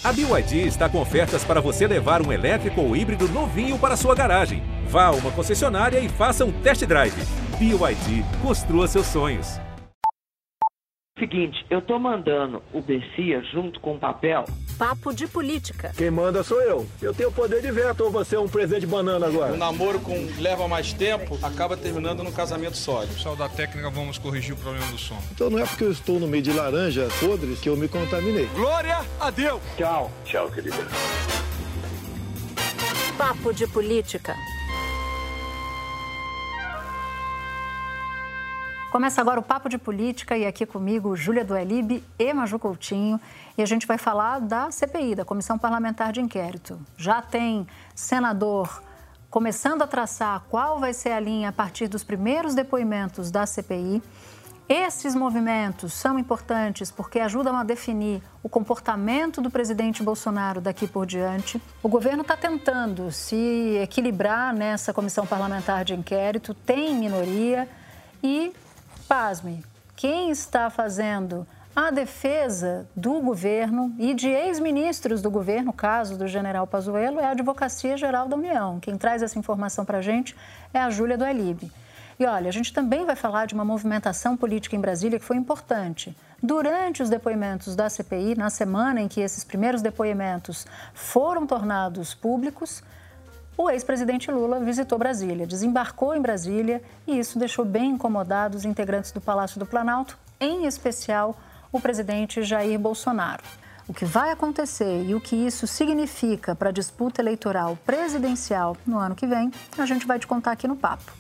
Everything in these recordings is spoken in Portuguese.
A BYD está com ofertas para você levar um elétrico ou híbrido novinho para sua garagem. Vá a uma concessionária e faça um test drive. BYD, construa seus sonhos. Seguinte, eu tô mandando o Bessia junto com o papel. Papo de política. Quem manda sou eu. Eu tenho poder de veto ou você é um presente de banana agora? O namoro leva mais tempo, acaba terminando num casamento sólido. Pessoal da técnica, vamos corrigir o problema do som. Então não é porque eu estou no meio de laranjas podres que eu me contaminei. Glória a Deus! Tchau. Tchau, querida. Papo de política. Começa agora o Papo de Política e aqui comigo Júlia Duelib e Maju Coutinho. E a gente vai falar da CPI, da Comissão Parlamentar de Inquérito. Já tem senador começando a traçar qual vai ser a linha a partir dos primeiros depoimentos da CPI. Esses movimentos são importantes porque ajudam a definir o comportamento do presidente Bolsonaro daqui por diante. O governo está tentando se equilibrar nessa Comissão Parlamentar de Inquérito, tem minoria e... pasme, quem está fazendo a defesa do governo e de ex-ministros do governo, caso do general Pazuello, é a Advocacia Geral da União. Quem traz essa informação para a gente é a Júlia Duelib. E olha, a gente também vai falar de uma movimentação política em Brasília que foi importante. Durante os depoimentos da CPI, na semana em que esses primeiros depoimentos foram tornados públicos, o ex-presidente Lula visitou Brasília, desembarcou em Brasília e isso deixou bem incomodados os integrantes do Palácio do Planalto, em especial o presidente Jair Bolsonaro. O que vai acontecer e o que isso significa para a disputa eleitoral presidencial no ano que vem, a gente vai te contar aqui no Papo.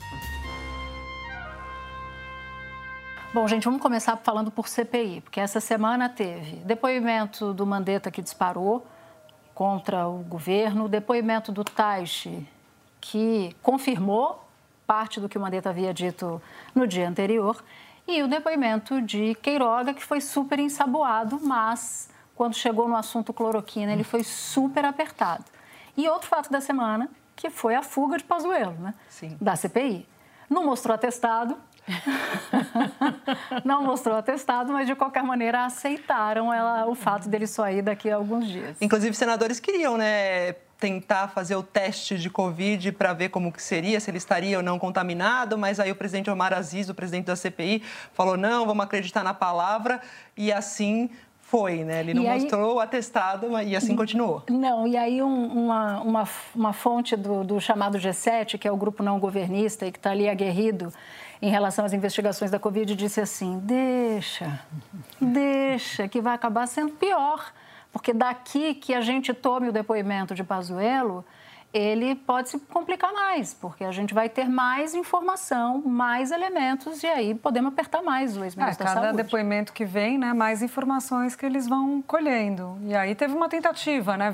Bom, gente, vamos começar falando por CPI, porque essa semana teve depoimento do Mandetta que disparou contra o governo, o depoimento do Taixe, que confirmou parte do que o Mandetta havia dito no dia anterior, e o depoimento de Queiroga, que foi super ensaboado, mas quando chegou no assunto cloroquina, ele foi super apertado. E outro fato da semana, que foi a fuga de Pazuello, né? Sim. Da CPI. Não mostrou atestado, não mostrou atestado, mas de qualquer maneira aceitaram o fato dele só ir daqui a alguns dias. Inclusive, senadores queriam, né, tentar fazer o teste de Covid para ver como que seria, se ele estaria ou não contaminado, mas aí o presidente Omar Aziz, o presidente da CPI, falou não, vamos acreditar na palavra e assim foi, né? Ele não mostrou o atestado e assim continuou. Não, e aí uma fonte do chamado G7, que é o grupo não governista e que está ali aguerrido em relação às investigações da Covid, disse assim, deixa, que vai acabar sendo pior, porque daqui que a gente tome o depoimento de Pazuello, ele pode se complicar mais, porque a gente vai ter mais informação, mais elementos, e aí podemos apertar mais o ex-ministro da Saúde. Cada depoimento que vem, né, mais informações que eles vão colhendo. E aí teve uma tentativa, né,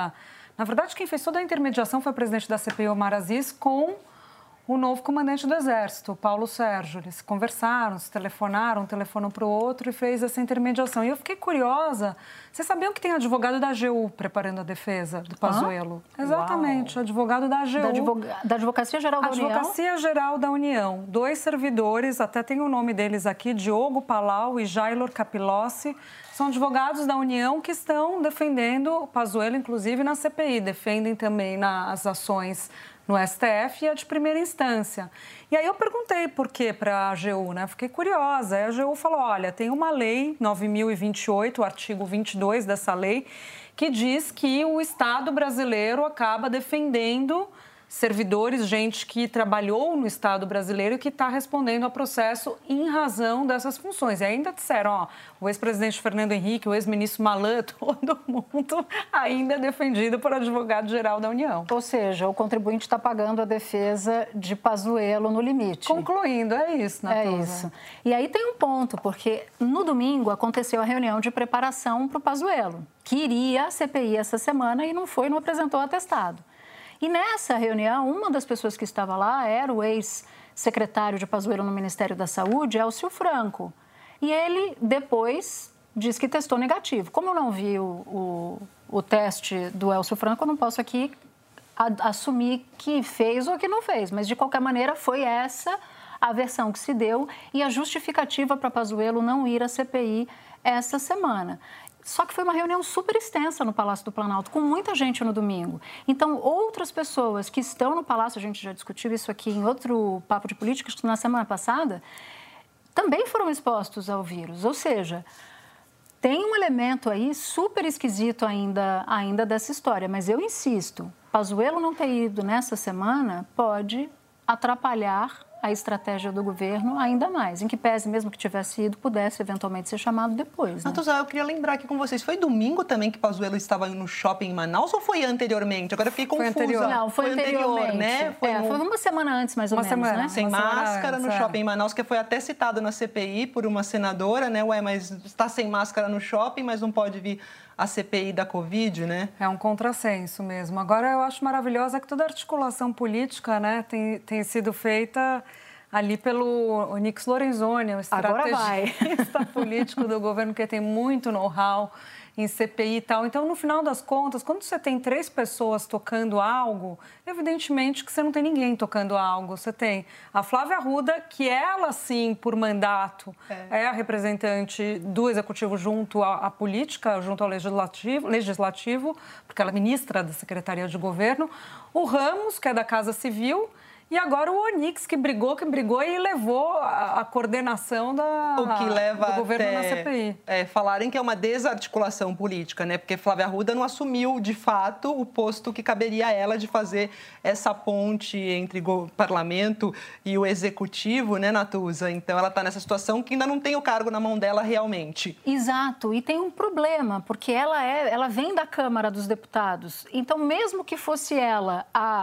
Na verdade, quem fez toda a intermediação foi o presidente da CPI, Omar Aziz, com o novo comandante do Exército, Paulo Sérgio. Eles conversaram, se telefonaram, um telefonou para o outro e fez essa intermediação. E eu fiquei curiosa. Vocês sabiam que tem advogado da AGU preparando a defesa do Pazuello? Exatamente, advogado da AGU. Da Advocacia Geral da União? Advocacia Geral da União. 2 servidores, até tem o nome deles aqui, Diogo Palau e Jailor Capilossi. São advogados da União que estão defendendo o Pazuello, inclusive na CPI. Defendem também nas ações no STF e a de primeira instância. E aí eu perguntei por quê para a AGU, né? Fiquei curiosa. Aí a AGU falou, olha, tem uma lei 9.028, o artigo 22 dessa lei, que diz que o Estado brasileiro acaba defendendo servidores, gente que trabalhou no Estado brasileiro e que está respondendo a processo em razão dessas funções. E ainda disseram, ó, o ex-presidente Fernando Henrique, o ex-ministro Malan, todo mundo ainda é defendido por advogado-geral da União. Ou seja, o contribuinte está pagando a defesa de Pazuello no limite. Concluindo, é isso, Natuza. É isso. E aí tem um ponto, porque no domingo aconteceu a reunião de preparação para o Pazuello, que iria à CPI essa semana e não foi, não apresentou o atestado. E nessa reunião, uma das pessoas que estava lá era o ex-secretário de Pazuello no Ministério da Saúde, Elcio Franco. E ele depois disse que testou negativo. Como eu não vi o teste do Elcio Franco, eu não posso aqui assumir que fez ou que não fez. Mas, de qualquer maneira, foi essa a versão que se deu e a justificativa para Pazuello não ir à CPI essa semana. Só que foi uma reunião super extensa no Palácio do Planalto, com muita gente no domingo. Então, outras pessoas que estão no Palácio, a gente já discutiu isso aqui em outro Papo de Política, na semana passada, também foram expostos ao vírus. Ou seja, tem um elemento aí super esquisito ainda dessa história. Mas eu insisto, Pazuello não ter ido nessa semana pode atrapalhar a estratégia do governo ainda mais, em que pese mesmo que tivesse ido, pudesse eventualmente ser chamado depois. Né? Natuza, eu queria lembrar aqui com vocês, foi domingo também que Pazuello estava no shopping em Manaus ou foi anteriormente? Agora eu fiquei confusa. Foi anterior. Não, foi anteriormente. Né? Foi uma semana antes, mais ou menos, né? Sem máscara no shopping em Manaus, que foi até citado na CPI por uma senadora, né? Ué, mas está sem máscara no shopping, mas não pode vir a CPI da Covid, né? É um contrassenso mesmo. Agora, eu acho maravilhosa que toda a articulação política, né, tem sido feita ali pelo Onyx Lorenzoni, o estrategista político do governo, que tem muito know-how em CPI e tal. Então, no final das contas, quando você tem 3 pessoas tocando algo, evidentemente que você não tem ninguém tocando algo. Você tem a Flávia Arruda, que ela, sim, por mandato, é a representante do Executivo junto à política, junto ao Legislativo, porque ela é ministra da Secretaria de Governo. O Ramos, que é da Casa Civil. E agora o Onyx, que brigou e levou a coordenação do governo na CPI. Falarem que é uma desarticulação política, né? Porque Flávia Arruda não assumiu, de fato, o posto que caberia a ela de fazer essa ponte entre o parlamento e o executivo, né, Natuza? Então, ela está nessa situação que ainda não tem o cargo na mão dela realmente. Exato. E tem um problema, porque ela vem da Câmara dos Deputados. Então, mesmo que fosse ela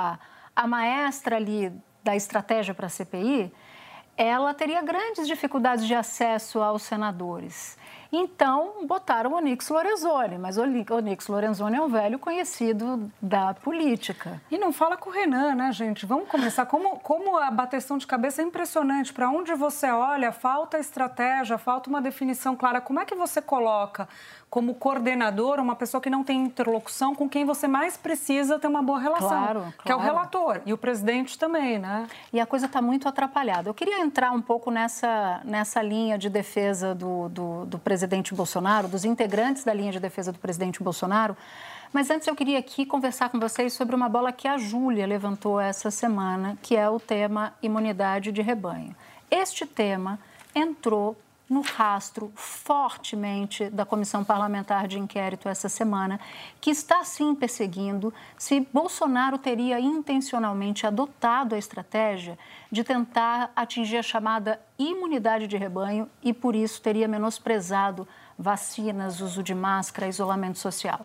a maestra ali da estratégia para a CPI, ela teria grandes dificuldades de acesso aos senadores. Então, botaram o Onyx Lorenzoni, mas o Onyx Lorenzoni é um velho conhecido da política. E não fala com o Renan, né, gente? Vamos começar. Como a bateção de cabeça é impressionante. Para onde você olha, falta estratégia, falta uma definição clara. Como é que você coloca como coordenador uma pessoa que não tem interlocução com quem você mais precisa ter uma boa relação? Claro. Que é o relator e o presidente também, né? E a coisa está muito atrapalhada. Eu queria entrar um pouco nessa linha de defesa do presidente Bolsonaro, dos integrantes da linha de defesa do presidente Bolsonaro, mas antes eu queria aqui conversar com vocês sobre uma bola que a Júlia levantou essa semana, que é o tema imunidade de rebanho. Este tema entrou no rastro fortemente da Comissão Parlamentar de Inquérito essa semana, que está sim perseguindo se Bolsonaro teria intencionalmente adotado a estratégia de tentar atingir a chamada imunidade de rebanho e, por isso, teria menosprezado vacinas, uso de máscara, isolamento social.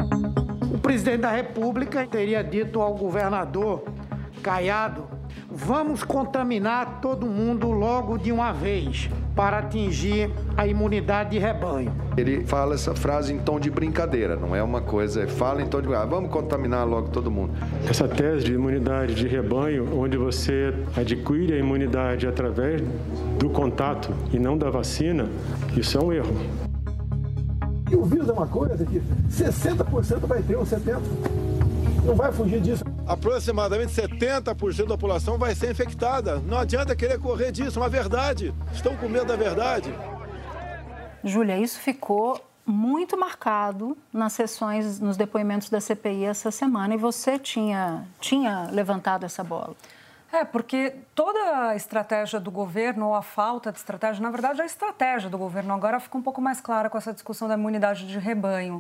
O presidente da República teria dito ao governador Caiado: vamos contaminar todo mundo logo de uma vez para atingir a imunidade de rebanho. Ele fala essa frase em tom de brincadeira, não é uma coisa, fala em tom de vamos contaminar logo todo mundo. Essa tese de imunidade de rebanho, onde você adquire a imunidade através do contato e não da vacina, isso é um erro. E o vírus é uma coisa que 60% vai ter ou 70%. Não vai fugir disso. Aproximadamente 70% da população vai ser infectada. Não adianta querer correr disso, é uma verdade. Estão com medo da verdade. Júlia, isso ficou muito marcado nas sessões, nos depoimentos da CPI essa semana, e você tinha levantado essa bola. Porque toda a estratégia do governo, ou a falta de estratégia, na verdade, a estratégia do governo agora fica um pouco mais clara com essa discussão da imunidade de rebanho.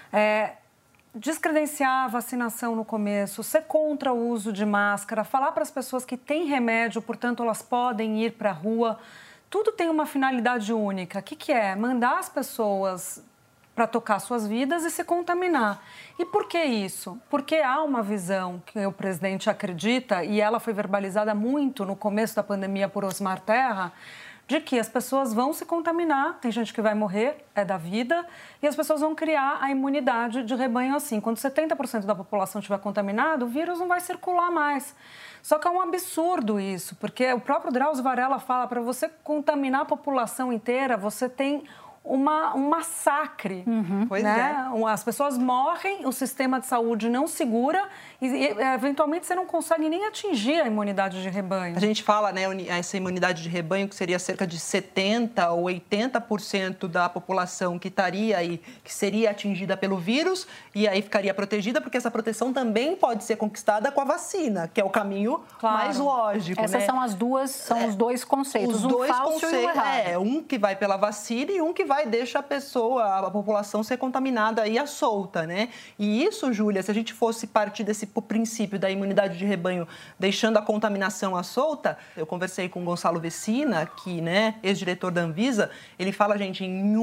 Descredenciar a vacinação no começo, ser contra o uso de máscara, falar para as pessoas que têm remédio, portanto, elas podem ir para a rua. Tudo tem uma finalidade única. O que é? Mandar as pessoas para tocar suas vidas e se contaminar. E por que isso? Porque há uma visão que o presidente acredita, e ela foi verbalizada muito no começo da pandemia por Osmar Terra, de que as pessoas vão se contaminar, tem gente que vai morrer, é da vida, e as pessoas vão criar a imunidade de rebanho assim. Quando 70% da população estiver contaminada, o vírus não vai circular mais. Só que é um absurdo isso, porque o próprio Drauzio Varella fala, para você contaminar a população inteira, você tem um massacre. Pois né? As pessoas morrem, o sistema de saúde não segura e, eventualmente, você não consegue nem atingir a imunidade de rebanho. A gente fala, né, essa imunidade de rebanho, que seria cerca de 70% ou 80% da população que estaria aí, que seria atingida pelo vírus e aí ficaria protegida, porque essa proteção também pode ser conquistada com a vacina, que é o caminho mais lógico. Essas né? são os dois conceitos, falso e um errado. Um que vai pela vacina e um que deixa a população ser contaminada aí à solta, né? E isso, Júlia, se a gente fosse partir desse princípio da imunidade de rebanho, deixando a contaminação à solta, eu conversei com o Gonçalo Vecina, que, né, ex-diretor da Anvisa, ele fala, gente, em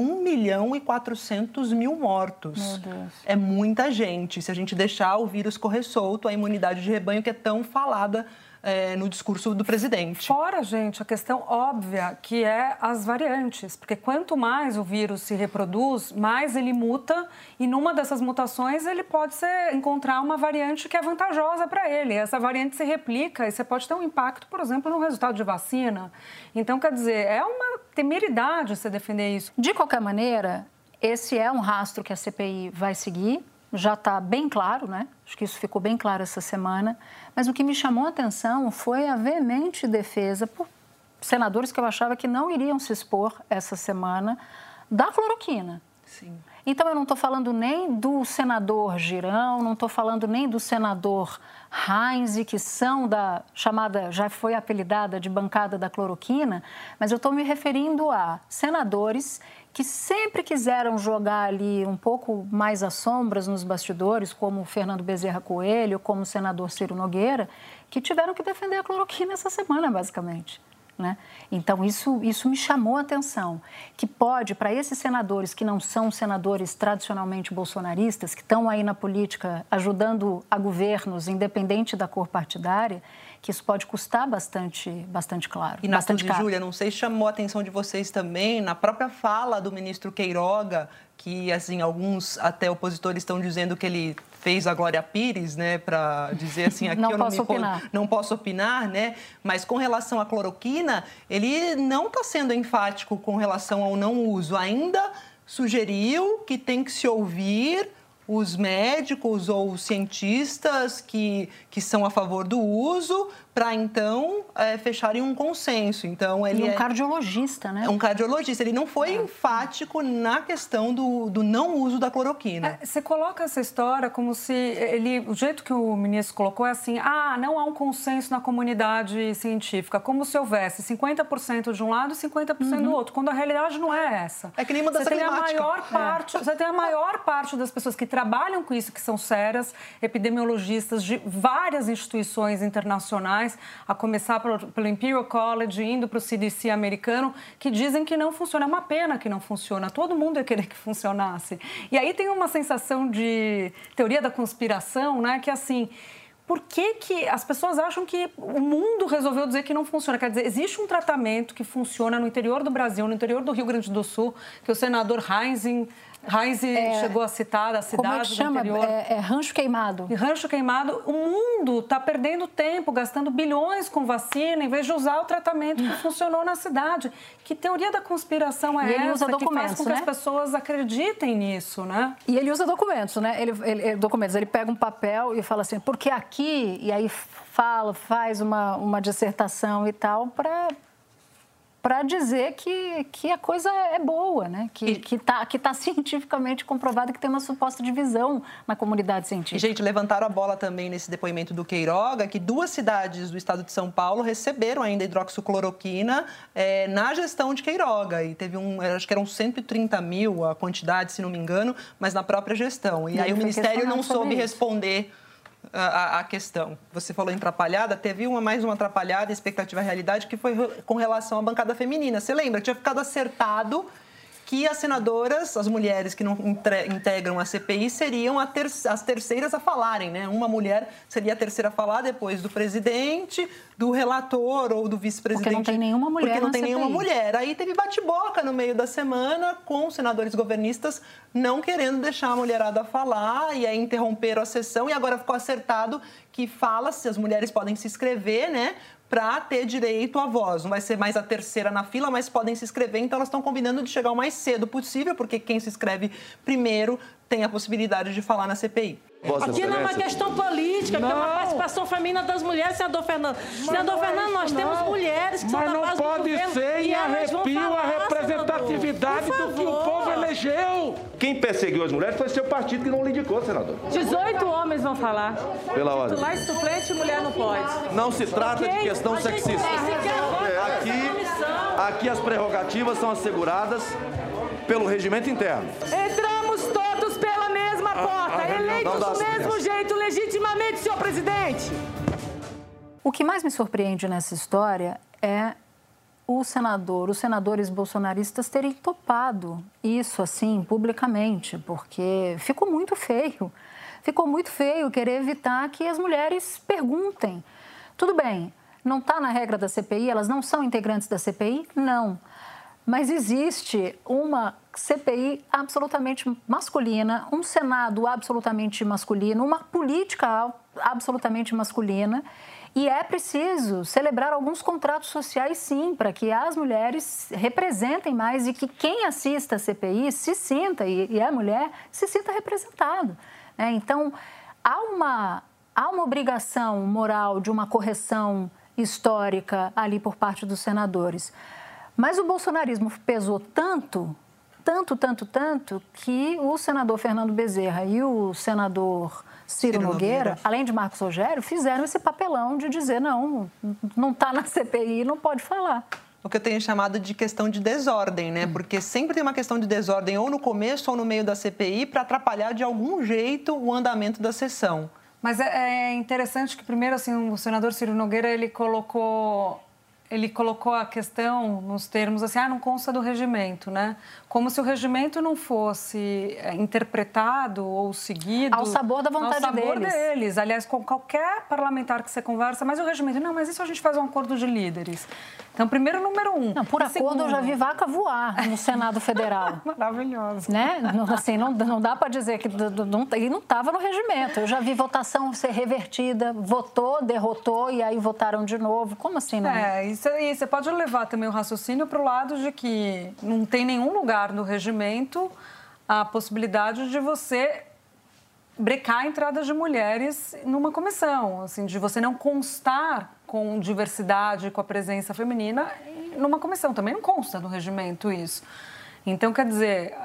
1.400.000 mortos. Meu Deus. É muita gente. Se a gente deixar o vírus correr solto, a imunidade de rebanho que é tão falada no discurso do presidente. Fora, gente, a questão óbvia que é as variantes, porque quanto mais o vírus se reproduz, mais ele muta e numa dessas mutações ele pode encontrar uma variante que é vantajosa para ele. Essa variante se replica e você pode ter um impacto, por exemplo, no resultado de vacina. Então, quer dizer, é uma temeridade você defender isso. De qualquer maneira, esse é um rastro que a CPI vai seguir. Já está bem claro, né? Acho que isso ficou bem claro essa semana. Mas o que me chamou a atenção foi a veemente defesa por senadores que eu achava que não iriam se expor essa semana da cloroquina. Sim. Então, eu não estou falando nem do senador Girão, não estou falando nem do senador Heinz, que são da chamada, já foi apelidada de bancada da cloroquina, mas eu estou me referindo a senadores que sempre quiseram jogar ali um pouco mais às sombras nos bastidores, como o Fernando Bezerra Coelho, como o senador Ciro Nogueira, que tiveram que defender a cloroquina essa semana, basicamente. Né? Então, isso me chamou a atenção, que pode, para esses senadores que não são senadores tradicionalmente bolsonaristas, que estão aí na política ajudando a governos, independente da cor partidária, que isso pode custar bastante claro. E, Júlia, não sei se chamou a atenção de vocês também, na própria fala do ministro Queiroga, que, assim, alguns até opositores estão dizendo que ele fez a Glória Pires, né, para dizer assim, aqui não posso opinar, né? Mas com relação à cloroquina, ele não está sendo enfático com relação ao não uso. Ainda sugeriu que tem que se ouvir os médicos ou os cientistas que são a favor do uso, para então fecharem um consenso. Então, ele cardiologista, né? É um cardiologista. Ele não foi enfático na questão do não uso da cloroquina. Você coloca essa história como se o jeito que o ministro colocou é assim, não há um consenso na comunidade científica, como se houvesse 50% de um lado e 50% do outro, quando a realidade não é essa. É que nem mudança climática. Você tem a maior parte das pessoas que trabalham com isso, que são sérias, epidemiologistas de várias instituições internacionais, a começar pelo Imperial College, indo para o CDC americano, que dizem que não funciona. É uma pena que não funciona. Todo mundo ia querer que funcionasse. E aí tem uma sensação de teoria da conspiração, né? Que assim, por que as pessoas acham que o mundo resolveu dizer que não funciona? Quer dizer, existe um tratamento que funciona no interior do Brasil, no interior do Rio Grande do Sul, que o senador Heinz chegou a citar, a cidade do interior. Rancho Queimado. Rancho Queimado. O mundo está perdendo tempo, gastando bilhões com vacina, em vez de usar o tratamento que funcionou na cidade. Que teoria da conspiração é essa usa que faz com que as pessoas acreditem nisso, né? E ele usa documentos, né? Ele pega um papel e fala assim, porque aqui, e aí faz uma dissertação e tal, para dizer que a coisa é boa, né? Que tá cientificamente comprovado que tem uma suposta divisão na comunidade científica. E, gente, levantaram a bola também nesse depoimento do Queiroga, que 2 cidades do estado de São Paulo receberam ainda hidroxicloroquina na gestão de Queiroga. E teve acho que eram 130 mil a quantidade, se não me engano, mas na própria gestão. E aí o Ministério não soube responder a questão. Você falou em atrapalhada, teve mais uma atrapalhada, expectativa e realidade, que foi com relação à bancada feminina. Você lembra? Tinha ficado acertado que as senadoras, as mulheres que não integram a CPI, seriam as terceiras a falarem, né? Uma mulher seria a terceira a falar depois do presidente, do relator ou do vice-presidente. Porque não tem nenhuma mulher Porque não tem na nenhuma CPI. mulher. Aí teve bate-boca no meio da semana com os senadores governistas não querendo deixar a mulherada falar, e aí interromperam a sessão, e agora ficou acertado que fala se as mulheres podem se inscrever, né? para ter direito à voz. Não vai ser mais a terceira na fila, mas podem se inscrever. Então, elas estão combinando de chegar o mais cedo possível, porque quem se inscreve primeiro tem a possibilidade de falar na CPI. Aqui não é uma questão política, que é uma participação feminina das mulheres, senador Fernando. Senador Fernando, nós temos mulheres que são da base do governo. Mas não pode ser em arrepio a representatividade do que o povo elegeu. Quem perseguiu as mulheres foi seu partido que não lhe indicou, senador. 18 homens vão falar. Pela ordem. Titular e suplente, mulher não pode. Não se trata de questão sexista. Aqui as prerrogativas são asseguradas pelo regimento interno. Entramos todos pela mesma porta, eleitos do mesmo jeito, legitimamente, senhor presidente. O que mais me surpreende nessa história é os senadores bolsonaristas terem topado isso assim publicamente, porque ficou muito feio. Ficou muito feio querer evitar que as mulheres perguntem. Tudo bem, não está na regra da CPI, elas não são integrantes da CPI? Não. Mas existe uma CPI absolutamente masculina, um Senado absolutamente masculino, uma política absolutamente masculina, e é preciso celebrar alguns contratos sociais, sim, para que as mulheres representem mais e que quem assista a CPI se sinta, e é mulher, se sinta representado. Então, há uma obrigação moral de uma correção histórica ali por parte dos senadores. Mas o bolsonarismo pesou tanto, que o senador Fernando Bezerra e o senador Ciro Nogueira, além de Marcos Rogério, fizeram esse papelão de dizer não está na CPI, não pode falar. O que eu tenho chamado de questão de desordem, né? Porque sempre tem uma questão de desordem ou no começo ou no meio da CPI para atrapalhar de algum jeito o andamento da sessão. Mas é interessante que, primeiro, assim, o senador Ciro Nogueira, ele colocou a questão nos termos assim, não consta do regimento, né? Como se o regimento não fosse interpretado ou seguido... Ao sabor da vontade deles. Aliás, com qualquer parlamentar que você conversa, mas o regimento... Não, mas isso a gente faz um acordo de líderes. Então, primeiro, número 1. Não, por acordo, segundo, eu já vi vaca voar no Senado Federal. Maravilhoso. Né? Assim, não dá para dizer que ele não estava no regimento. Eu já vi votação ser revertida, votou, derrotou e aí votaram de novo. Como assim, não? Isso aí. Você pode levar também o raciocínio para o lado de que não tem nenhum lugar no regimento a possibilidade de você brecar a entrada de mulheres numa comissão, assim, de você não constar com diversidade, com a presença feminina numa comissão. Também não consta no regimento isso. Então, quer dizer,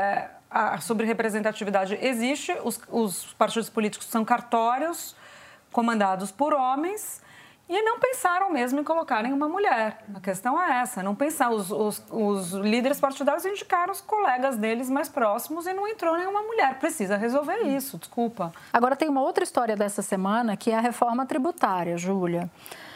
sobre representatividade existe, os partidos políticos são cartórios comandados por homens e não pensaram mesmo em colocarem uma mulher. A questão é essa, não pensar. Os líderes partidários indicaram os colegas deles mais próximos e não entrou nenhuma mulher. Precisa resolver isso, desculpa. Agora, tem uma outra história dessa semana, que é a reforma tributária, Júlia.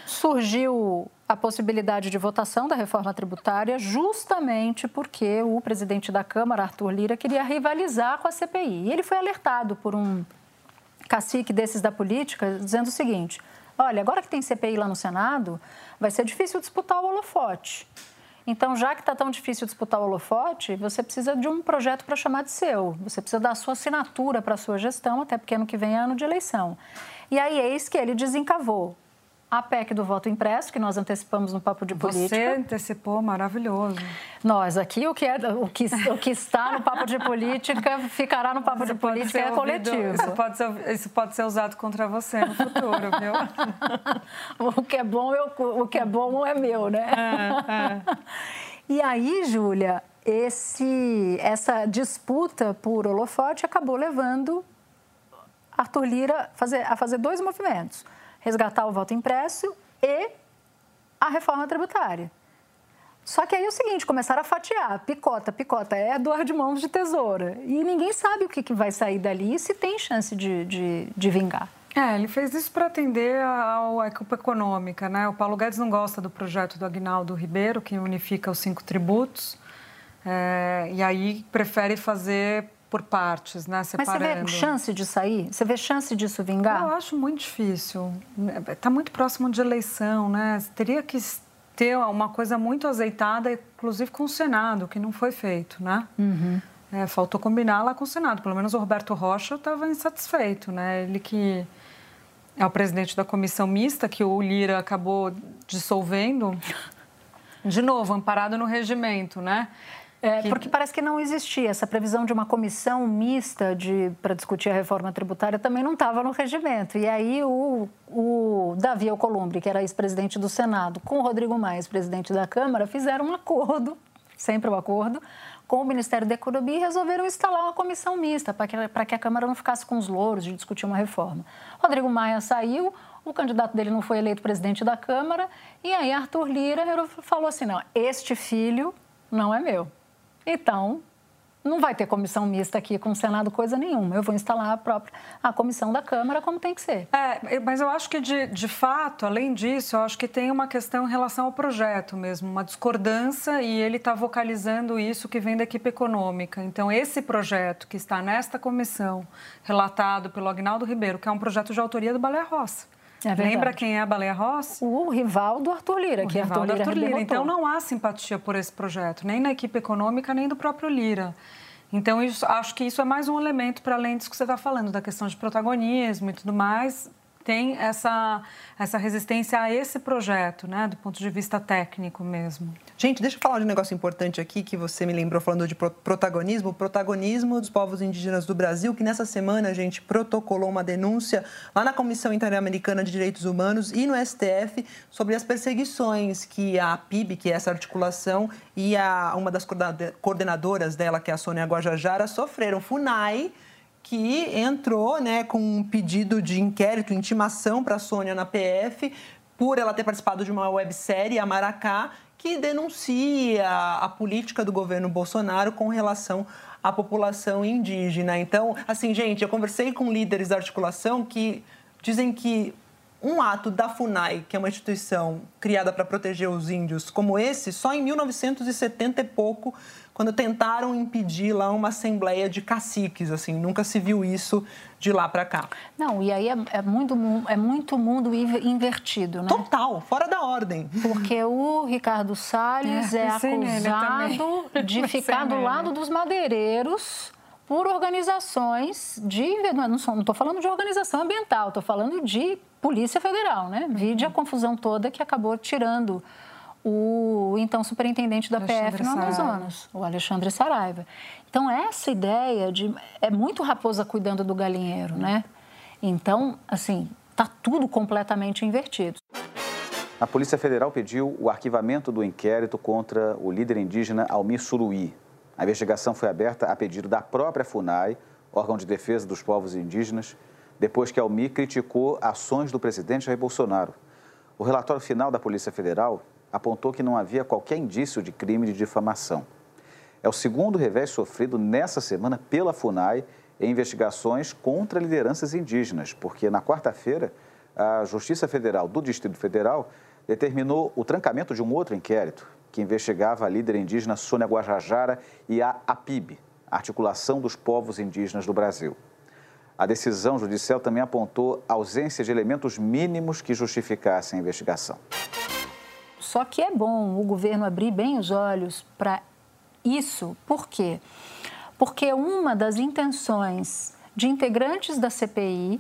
Surgiu a possibilidade de votação da reforma tributária justamente porque o presidente da Câmara, Arthur Lira, queria rivalizar com a CPI. E ele foi alertado por um cacique desses da política, dizendo o seguinte: olha, agora que tem CPI lá no Senado, vai ser difícil disputar o holofote. Então, já que está tão difícil disputar o holofote, você precisa de um projeto para chamar de seu. Você precisa dar a sua assinatura para a sua gestão, até porque ano que vem é ano de eleição. E aí, eis que ele desencavou a PEC do voto impresso, que nós antecipamos no Papo de Política. Você antecipou, maravilhoso. Nós, aqui, o que está no Papo de Política ficará no Papo de Política, é coletivo. Isso pode ser usado contra você no futuro, viu? O que é bom é meu, né? E aí, Júlia, essa disputa por holofote acabou levando Arthur Lira a fazer dois movimentos: resgatar o voto impresso e a reforma tributária. Só que aí é o seguinte, começaram a fatiar, picota, é dor de mãos de tesoura. E ninguém sabe o que vai sair dali e se tem chance de vingar. Ele fez isso para atender à equipe econômica, né? O Paulo Guedes não gosta do projeto do Aguinaldo Ribeiro, que unifica os 5 tributos, e aí prefere fazer por partes, né? Separando. Mas você vê chance de sair? Você vê chance disso vingar? Eu acho muito difícil. Está muito próximo de eleição, né? Teria que ter uma coisa muito azeitada, inclusive com o Senado, que não foi feito, né? Uhum. Faltou combinar lá com o Senado. Pelo menos o Roberto Rocha estava insatisfeito, né? Ele que É o presidente da comissão mista, que o Lira acabou dissolvendo, de novo, amparado no regimento, né? Porque parece que não existia essa previsão de uma comissão mista para discutir a reforma tributária, também não estava no regimento. E aí o Davi Alcolumbre, que era ex-presidente do Senado, com o Rodrigo Maia, ex-presidente da Câmara, fizeram um acordo, sempre um acordo, com o Ministério da Economia e resolveram instalar uma comissão mista para que a Câmara não ficasse com os louros de discutir uma reforma. Rodrigo Maia saiu, o candidato dele não foi eleito presidente da Câmara, e aí Arthur Lira falou assim, não, este filho não é meu. Então, não vai ter comissão mista aqui com o Senado, coisa nenhuma. Eu vou instalar a comissão da Câmara como tem que ser. Mas eu acho que, de fato, além disso, eu acho que tem uma questão em relação ao projeto mesmo, uma discordância, e ele está vocalizando isso que vem da equipe econômica. Então, esse projeto que está nesta comissão, relatado pelo Agnaldo Ribeiro, que é um projeto de autoria do Baleia Rossi. Lembra quem é a Baleia Rossi? O rival do Arthur Lira, que Arthur Lira. Então, não há simpatia por esse projeto, nem na equipe econômica, nem do próprio Lira. Então, acho que isso é mais um elemento para além disso que você está falando, da questão de protagonismo e tudo mais. Tem essa resistência a esse projeto, né, do ponto de vista técnico mesmo. Gente, deixa eu falar de um negócio importante aqui que você me lembrou falando de protagonismo. O protagonismo dos povos indígenas do Brasil, que nessa semana, gente, protocolou uma denúncia lá na Comissão Interamericana de Direitos Humanos e no STF sobre as perseguições que a PIB, que é essa articulação, e uma das coordenadoras dela, que é a Sônia Guajajara, sofreram. FUNAI, que entrou, né, com um pedido de inquérito, intimação para a Sônia na PF, por ela ter participado de uma websérie, a Maracá, que denuncia a política do governo Bolsonaro com relação à população indígena. Então, assim, gente, eu conversei com líderes da articulação que dizem que um ato da FUNAI, que é uma instituição criada para proteger os índios como esse, só em 1970 e pouco, quando tentaram impedir lá uma assembleia de caciques, assim, nunca se viu isso de lá para cá. Não, e aí é muito mundo invertido, né? Total, fora da ordem. Porque o Ricardo Salles é acusado de ficar do lado dos madeireiros por organizações de... Não estou falando de organização ambiental, estou falando de Polícia Federal, né? Vide a confusão toda que acabou tirando o então superintendente da PF no Amazonas, o Alexandre Saraiva. Então, essa ideia de... É muito raposa cuidando do galinheiro, né? Então, assim, está tudo completamente invertido. A Polícia Federal pediu o arquivamento do inquérito contra o líder indígena Almir Suruí. A investigação foi aberta a pedido da própria FUNAI, órgão de defesa dos povos indígenas, depois que Almir criticou ações do presidente Jair Bolsonaro. O relatório final da Polícia Federal apontou que não havia qualquer indício de crime de difamação. É o segundo revés sofrido nessa semana pela FUNAI em investigações contra lideranças indígenas, porque na quarta-feira a Justiça Federal do Distrito Federal determinou o trancamento de um outro inquérito que investigava a líder indígena Sônia Guajajara e a APIB, a Articulação dos Povos Indígenas do Brasil. A decisão judicial também apontou a ausência de elementos mínimos que justificassem a investigação. Só que é bom o governo abrir bem os olhos para isso. Por quê? Porque uma das intenções de integrantes da CPI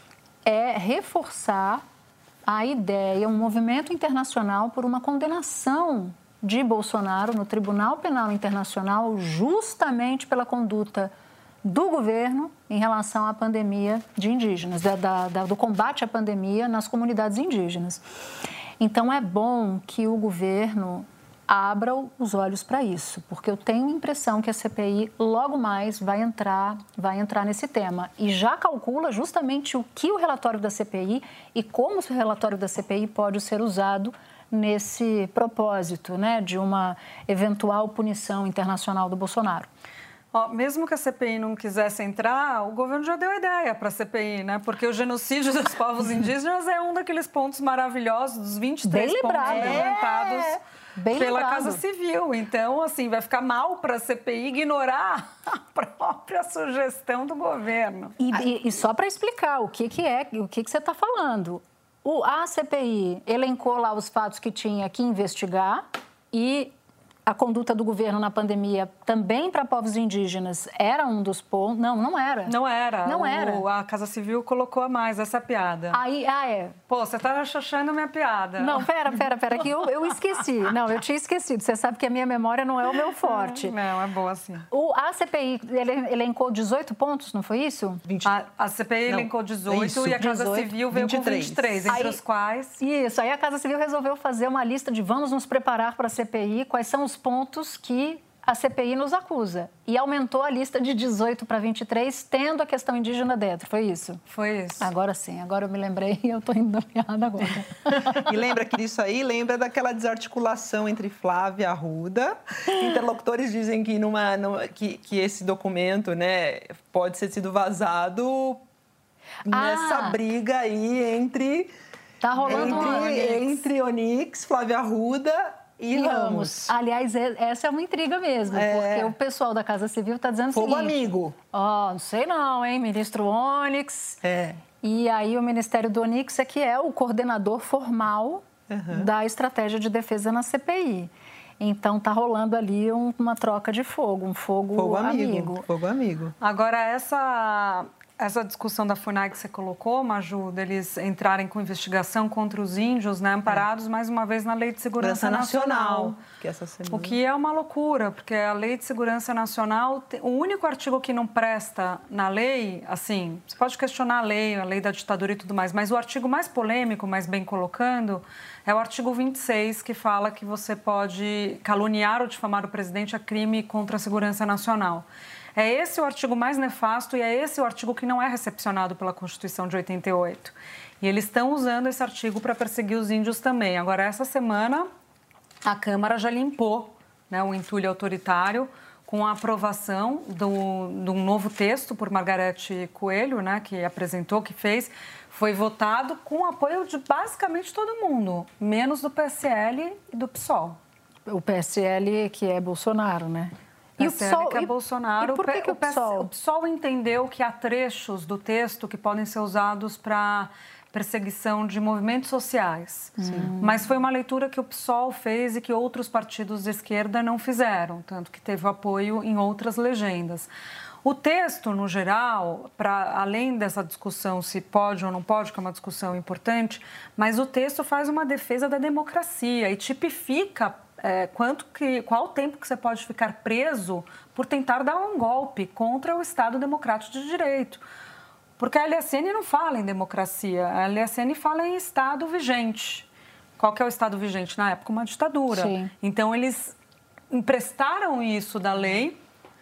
é reforçar a ideia, um movimento internacional por uma condenação de Bolsonaro no Tribunal Penal Internacional justamente pela conduta do governo em relação à pandemia de indígenas, do combate à pandemia nas comunidades indígenas. Então, é bom que o governo abra os olhos para isso, porque eu tenho a impressão que a CPI logo mais vai entrar nesse tema e já calcula justamente o que o relatório da CPI e como o relatório da CPI pode ser usado nesse propósito, né, de uma eventual punição internacional do Bolsonaro. Mesmo que a CPI não quisesse entrar, o governo já deu ideia para a CPI, né? Porque o genocídio dos povos indígenas é um daqueles pontos maravilhosos, dos 23 pontos levantados pela Casa Civil. Então, assim, vai ficar mal para a CPI ignorar a própria sugestão do governo. E só para explicar o que você está falando, a CPI elencou lá os fatos que tinha que investigar e a conduta do governo na pandemia também para povos indígenas era um dos pontos. Não era. Não era. Não era. A Casa Civil colocou a mais essa piada. Aí, é. Pô, você tá achando minha piada. Não, pera, que eu esqueci. Não, eu tinha esquecido. Você sabe que a minha memória não é o meu forte. Não, é boa assim. A CPI elencou 18 pontos, não foi isso? 20. A CPI elencou 18 e a Casa 18, Civil veio 23. Com 23, entre os quais... Isso, aí a Casa Civil resolveu fazer uma lista de vamos nos preparar para a CPI, quais são os pontos que a CPI nos acusa. E aumentou a lista de 18 para 23, tendo a questão indígena dentro. Foi isso? Foi isso. Agora sim, agora eu me lembrei e eu estou indo piada agora. E lembra que isso aí lembra daquela desarticulação entre Flávia e Arruda. Interlocutores dizem que, que esse documento, né, pode ter sido vazado nessa briga aí entre... Tá rolando entre Onyx, Flávia Arruda e Ramos. Aliás, essa é uma intriga mesmo, porque o pessoal da Casa Civil está dizendo Fogo seguinte... amigo. Não sei não, hein? Ministro Onyx. E aí o Ministério do Onyx é que é o coordenador formal da estratégia de defesa na CPI. Então, está rolando ali uma troca de fogo, um fogo amigo. Fogo amigo. Agora, essa discussão da FUNAI que você colocou, Maju, deles entrarem com investigação contra os índios, né, amparados mais uma vez na Lei de Segurança Nacional. O que é uma loucura, porque a Lei de Segurança Nacional, o único artigo que não presta na lei, assim, você pode questionar a lei da ditadura e tudo mais, mas o artigo mais polêmico, mais bem colocando, é o artigo 26, que fala que você pode caluniar ou difamar o presidente a crime contra a segurança nacional. É esse o artigo mais nefasto e é esse o artigo que não é recepcionado pela Constituição de 88. E eles estão usando esse artigo para perseguir os índios também. Agora, essa semana, a Câmara já limpou, né, o entulho autoritário com a aprovação de um novo texto por Margarete Coelho, né, que apresentou, que fez. Foi votado com o apoio de basicamente todo mundo, menos do PSL e do PSOL. O PSL que é Bolsonaro, né? E o PSOL, que é Bolsonaro. E por que o PSOL? O PSOL entendeu que há trechos do texto que podem ser usados para perseguição de movimentos sociais. Mas foi uma leitura que o PSOL fez e que outros partidos de esquerda não fizeram, tanto que teve apoio em outras legendas. O texto, no geral, além dessa discussão se pode ou não pode, que é uma discussão importante, mas o texto faz uma defesa da democracia e tipifica qual o tempo que você pode ficar preso por tentar dar um golpe contra o Estado Democrático de Direito. Porque a LSN não fala em democracia, a LSN fala em Estado vigente. Qual que é o Estado vigente? Na época, uma ditadura. Sim. Então, eles emprestaram isso da lei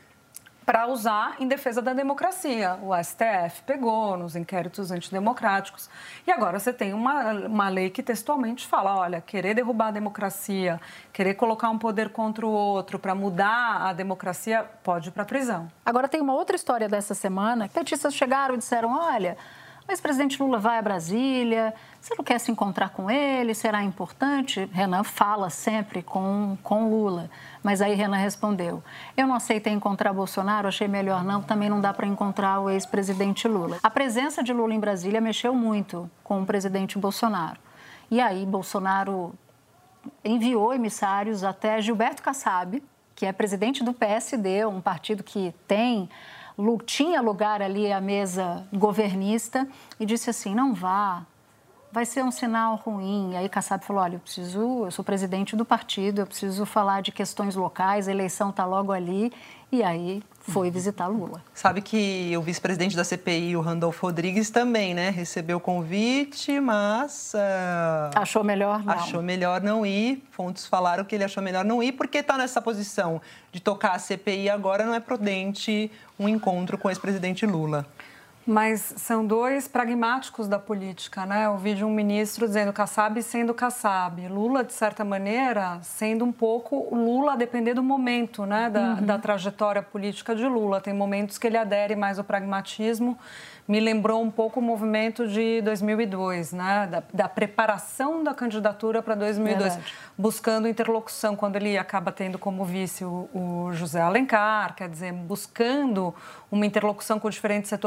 para usar em defesa da democracia. O STF pegou nos inquéritos antidemocráticos. E agora você tem uma lei que textualmente fala, olha, querer derrubar a democracia, querer colocar um poder contra o outro para mudar a democracia, pode ir para a prisão. Agora tem uma outra história dessa semana. Petistas chegaram e disseram, olha, o ex-presidente Lula vai a Brasília, você não quer se encontrar com ele, será importante? Renan fala sempre com Lula, mas aí Renan respondeu, eu não aceitei encontrar Bolsonaro, achei melhor não, também não dá para encontrar o ex-presidente Lula. A presença de Lula em Brasília mexeu muito com o presidente Bolsonaro. E aí Bolsonaro enviou emissários até Gilberto Kassab, que é presidente do PSD, um partido que tinha lugar ali à mesa governista, e disse assim, não vá, vai ser um sinal ruim. Aí Kassab falou, olha, eu sou presidente do partido, eu preciso falar de questões locais, a eleição está logo ali, e aí foi visitar Lula. Sabe que o vice-presidente da CPI, o Randolfo Rodrigues, também, né, recebeu o convite, mas... achou melhor não. Achou melhor não ir. Fontes falaram que ele achou melhor não ir, porque está nessa posição de tocar a CPI agora, não é prudente um encontro com o ex-presidente Lula. Mas são dois pragmáticos da política, né? Eu vi de um ministro dizendo Kassab sendo Kassab. Lula, de certa maneira, sendo um pouco Lula a depender do momento, né? Da trajetória política de Lula. Tem momentos que ele adere mais ao pragmatismo. Me lembrou um pouco o movimento de 2002, né? Da preparação da candidatura para 2002. Verdade. Buscando interlocução, quando ele acaba tendo como vice o José Alencar, quer dizer, buscando uma interlocução com diferentes setores para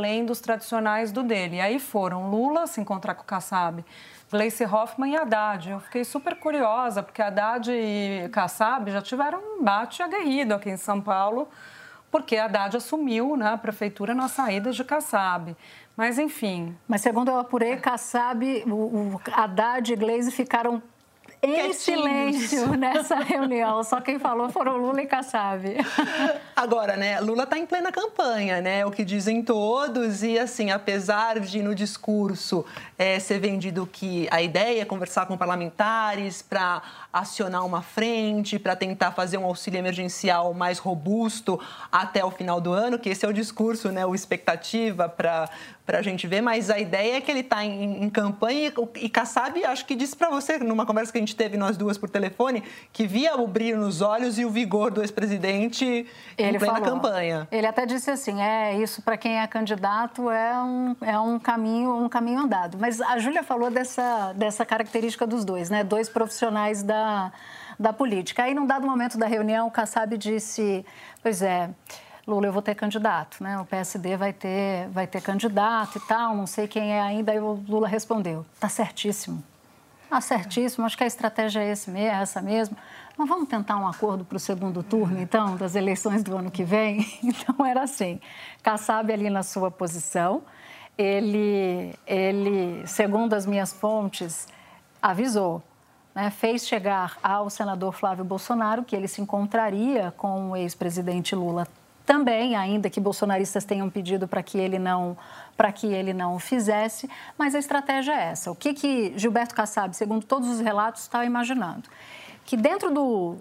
além dos tradicionais do dele. E aí foram Lula se encontrar com o Kassab, Gleisi Hoffmann e Haddad. Eu fiquei super curiosa, porque Haddad e Kassab já tiveram um embate aguerrido aqui em São Paulo, porque Haddad assumiu, né, a prefeitura na saída de Kassab. Mas, enfim... Mas, segundo eu apurei, Kassab, o Haddad e Gleisi ficaram em silêncio nessa reunião. Só quem falou foram Lula e Kassab. Agora, né, Lula está em plena campanha, né? O que dizem todos. E, assim, apesar de no discurso ser vendido que a ideia é conversar com parlamentares para acionar uma frente, para tentar fazer um auxílio emergencial mais robusto até o final do ano, que esse é o discurso, né, o expectativa para a gente ver, mas a ideia é que ele está em campanha e Kassab, acho que disse para você, numa conversa que a gente teve nós duas por telefone, que via o brilho nos olhos e o vigor do ex-presidente em plena campanha. Ele até disse assim, isso para quem é candidato é um caminho andado. Mas a Júlia falou dessa característica dos dois, né? Dois profissionais da política. Aí, num dado momento da reunião, o Kassab disse, Lula, eu vou ter candidato, né? O PSD vai ter candidato e tal, não sei quem é ainda. Aí o Lula respondeu, tá certíssimo. Tá certíssimo, acho que a estratégia é essa mesmo. Mas vamos tentar um acordo para o segundo turno, então, das eleições do ano que vem? Então, era assim, Kassab ali na sua posição, ele segundo as minhas fontes, avisou, né, fez chegar ao senador Flávio Bolsonaro que ele se encontraria com o ex-presidente Lula também, ainda que bolsonaristas tenham pedido para que ele não o fizesse, mas a estratégia é essa. O que Gilberto Kassab, segundo todos os relatos, estava imaginando? Que dentro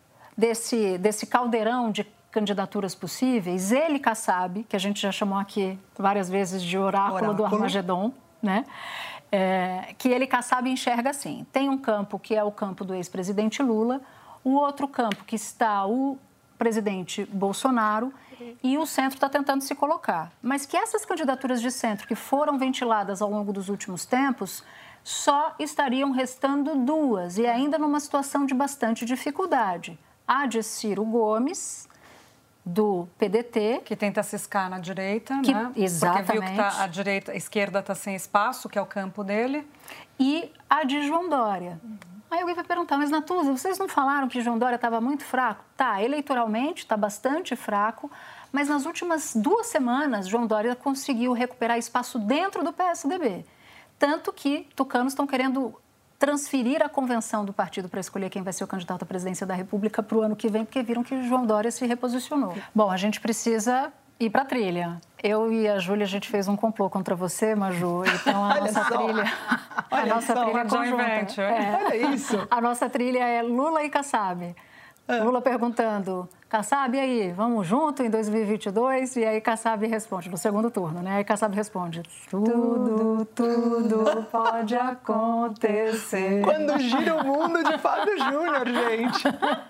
desse caldeirão de candidaturas possíveis, ele, Kassab, que a gente já chamou aqui várias vezes de oráculo do Armagedon, né? Que ele, Kassab, enxerga assim. Tem um campo que é o campo do ex-presidente Lula, o outro campo que está o presidente Bolsonaro e o centro está tentando se colocar. Mas que essas candidaturas de centro que foram ventiladas ao longo dos últimos tempos só estariam restando duas e ainda numa situação de bastante dificuldade. A de Ciro Gomes, do PDT. Que tenta ciscar na direita, né? Exatamente. Porque viu que a esquerda está sem espaço, que é o campo dele. E a de João Dória. Aí alguém vai perguntar, mas Natuza, vocês não falaram que João Dória estava muito fraco? Tá, eleitoralmente está bastante fraco, mas nas últimas 2 semanas, João Dória conseguiu recuperar espaço dentro do PSDB. Tanto que tucanos estão querendo transferir a convenção do partido para escolher quem vai ser o candidato à presidência da República para o ano que vem, porque viram que João Dória se reposicionou. Bom, a gente precisa ir para a trilha. Eu e a Júlia, a gente fez um complô contra você, Maju. Então, a nossa trilha... A nossa trilha é conjunta. Olha isso. A nossa trilha é Lula e Kassab. Lula perguntando, Kassab, e aí, vamos junto em 2022? E aí Kassab responde, no segundo turno, né? Aí Kassab responde, tudo pode acontecer. Quando gira o mundo de Fábio Júnior, gente.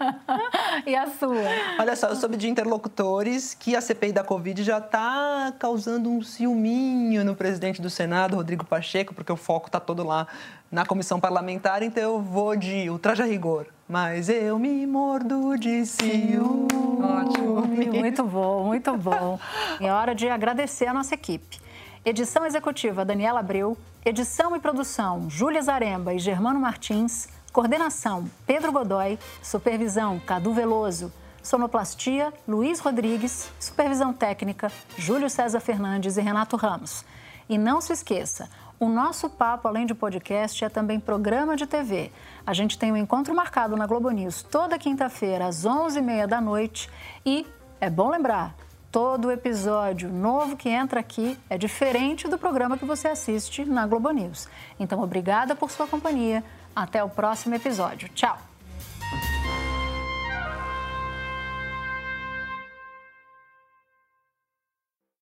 E a sua? Olha só, eu soube de interlocutores que a CPI da Covid já está causando um ciúminho no presidente do Senado, Rodrigo Pacheco, porque o foco está todo lá na comissão parlamentar, então eu vou de ultraje a rigor. Mas eu me mordo de ciúme. Ótimo, muito bom, muito bom. É hora de agradecer a nossa equipe. Edição executiva, Daniela Abreu. Edição e produção, Júlia Zaremba e Germano Martins. Coordenação, Pedro Godoy. Supervisão, Cadu Veloso. Sonoplastia, Luiz Rodrigues. Supervisão técnica, Júlio César Fernandes e Renato Ramos. E não se esqueça, o nosso papo, além de podcast, é também programa de TV. A gente tem um encontro marcado na Globo News toda quinta-feira, às 11h30 da noite. E é bom lembrar, todo episódio novo que entra aqui é diferente do programa que você assiste na Globo News. Então, obrigada por sua companhia. Até o próximo episódio. Tchau!